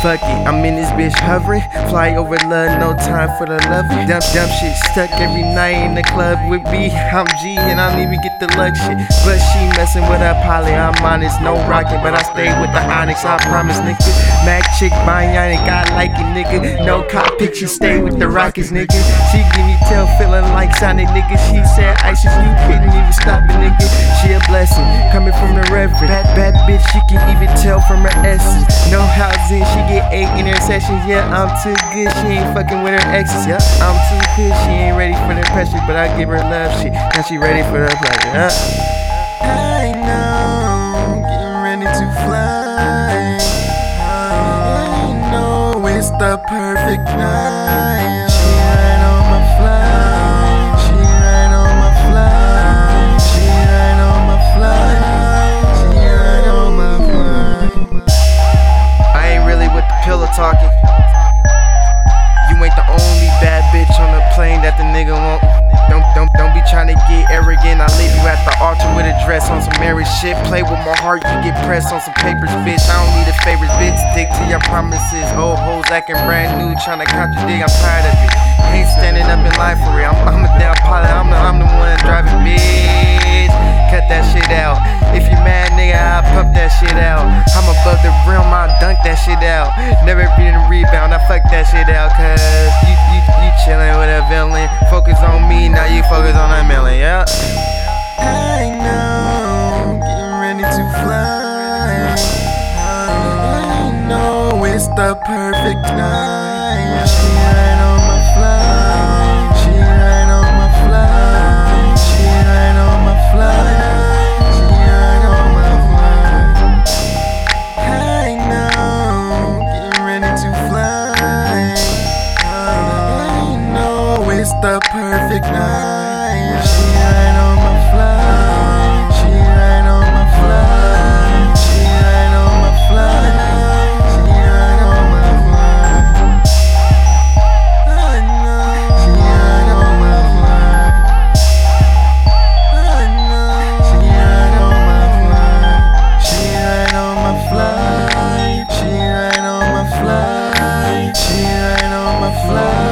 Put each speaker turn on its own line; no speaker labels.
Fuck it, I'm in this bitch hovering. Fly over love, no time for the loving. Dump shit, stuck every night in the club with me. I'm G and I don't even get the luck shit. But she messing with a poly, I'm honest, no rockin', but I stay with the onyx, I promise, nigga. Mac chick, bionic, I like it, nigga. No cop pick, she stay with the Rockets, nigga. She give me tail feeling like Sonic, nigga. She said ISIS, you couldn't even stop it, nigga. She a blessing, coming from the reverend. Bad bitch, she can even tell from her essence. No housing, she get 8 intersections. Yeah, I'm too good, she ain't fucking with her exes. Yeah, I'm too good, she ain't ready for the pressure, but I give her love shit. Now she ready for the pleasure.
I know, getting ready to fly. I know it's the perfect night. She right on my flight. She right on my flight. She right on my flight. She right on my flight.
I ain't really with the pillow talking. You ain't the only bad bitch on the plane that the nigga want. Don't be trying to get arrogant. I leave you at the altar with a dress on some marriage shit. Play with my heart, you get pressed on some papers, bitch. I don't need a favorite bitch. Stick to your promises. Old hoes acting brand new, trying to contradict. I'm tired of it. Ain't standing up in life for real. I'm a damn pilot. I'm the one driving, bitch. Cut that shit out. If you mad, nigga, I'll pump that shit out. I'm above the rim, I'll dunk that shit out. Never been a rebound, I fuck that shit out. Cause you chillin' with a villain. Focus on me, now you focus on a million, yeah.
I know, getting ready to fly. I know it's the perfect night. She right on my flight. She right on my flight. She right on my flight. She right on my flight. I know, getting ready to fly. I know it's the perfect night. She right on my flight. She right on my flight. She right on my flight. She right on my flight. I know she right on my flight. I know she right on my flight. She right on my flight. She right on my flight. She right on my flight.